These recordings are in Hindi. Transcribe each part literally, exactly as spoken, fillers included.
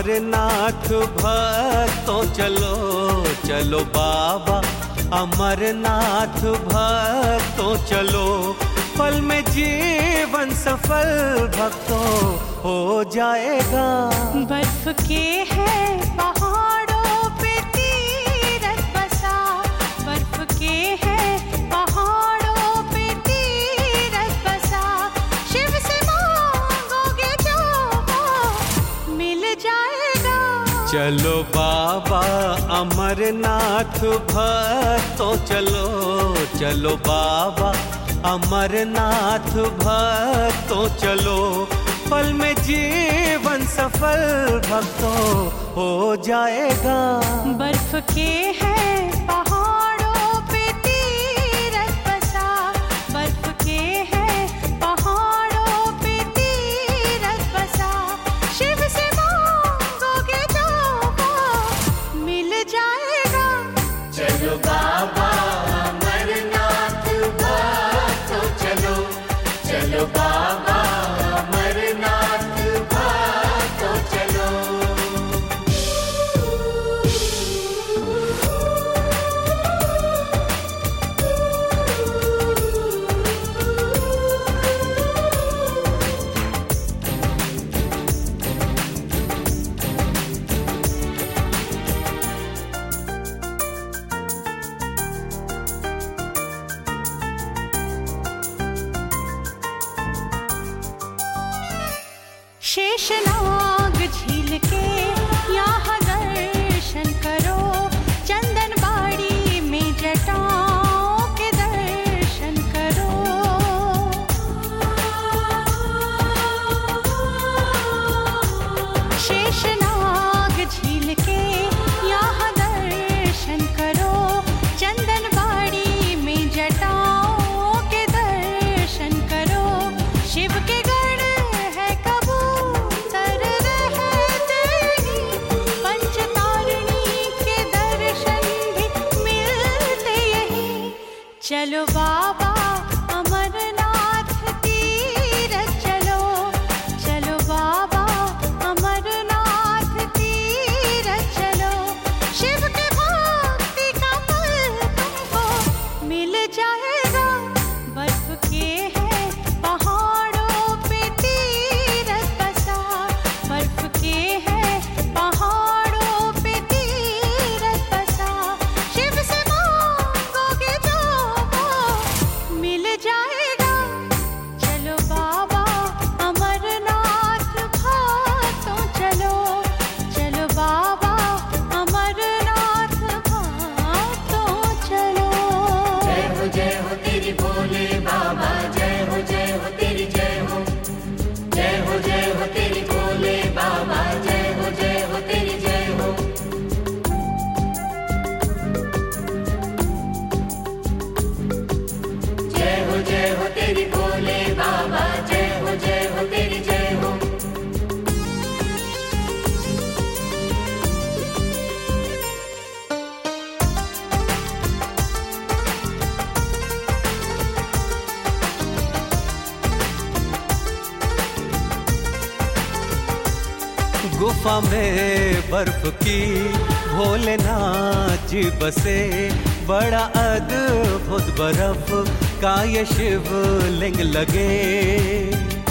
अमरनाथ भक्तों चलो चलो बाबा अमरनाथ भक्तों चलो, पल में जीवन सफल भक्तों हो जाएगा। बर्फ के है पहाड़ों पे तीरथ बसा, बर्फ के है पहाड़ों पे तीरथ बसा, शिव से मांगोगे जो वो मिल जाएगा। चलो बाबा अमरनाथ भक्तों चलो चलो बाबा अमरनाथ भक्तों चलो, पल में जीवन सफल भक्तों हो जाएगा। बर्फ के है पहाड़ों पे तीरथ बसा, बर्फ के है पहाड़ों पे तीरथ बसा, शिव से मांगोगे जो वो मिल जाएगा। चलो बाबा अमरनाथ भक्तों चलो चलो बाबा अमरनाथ भक्तों चलो। शेषनाग झील के यहाँ दर्शन करो, चंदनबाड़ी में जटाओं के दर्शन करो। शेषनाग झील के यहाँ दर्शन करो, चंदनबाड़ी में जटाओं के दर्शन करो। शिव के गढ़ है कबूतर रहते ही, पंचतारिणी के दर्शन भी मिलते यही। चलो बाबा अमरनाथ तीरथ चलो, चलो बाबा अमरनाथ तीरथ चलो, शिव के भक्ति का फल तुमको मिल जाएगा। बर्फ के है पहाड़ों पे तीरथ बसा, बर्फ के है पहाड़ों पे तीरथ बसा, शिव से मांगोगे जो वो मिल जाएगा। चलो बाबा अमरनाथ भक्तों चलो चलो बाबा अमरनाथ भक्तों चलो। जय हो जय हो तेरी भोले बाबा, जय हो जय हो तेरी जय हो, जय हो जय हो तेरी भोले बाबा, जय हो जय हो तेरी जय हो। जय हो जय हो तेरी भोले बाबा, जय हो जय हो तेरी जय हो। गुफा में बर्फ की भोलेनाथ जी बसे, बड़ा अद्भुत बर्फ का ये शिवलिंग लगे।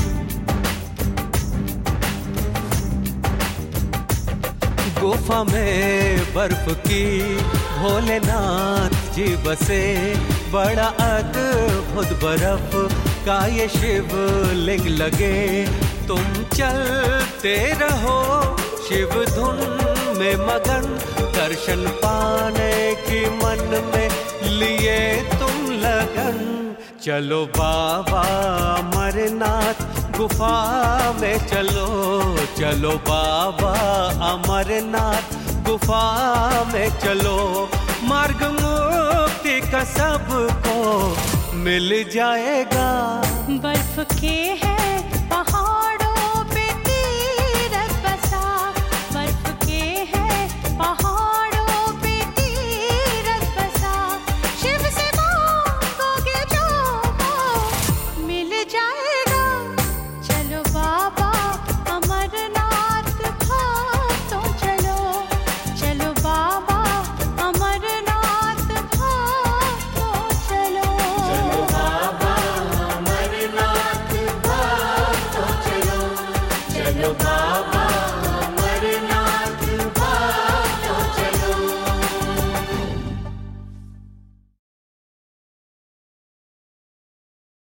गुफा में बर्फ की भोलेनाथ जी बसे, बड़ा अद्भुत बर्फ का ये शिवलिंग लगे। तुम चलते रहो शिव धुन में मगन, दर्शन पाने की मन में लिए तुम लगन। चलो बाबा अमरनाथ गुफा में चलो चलो बाबा अमरनाथ गुफा में चलो, मार्ग मुक्ति का सबको मिल जाएगा। बर्फ के है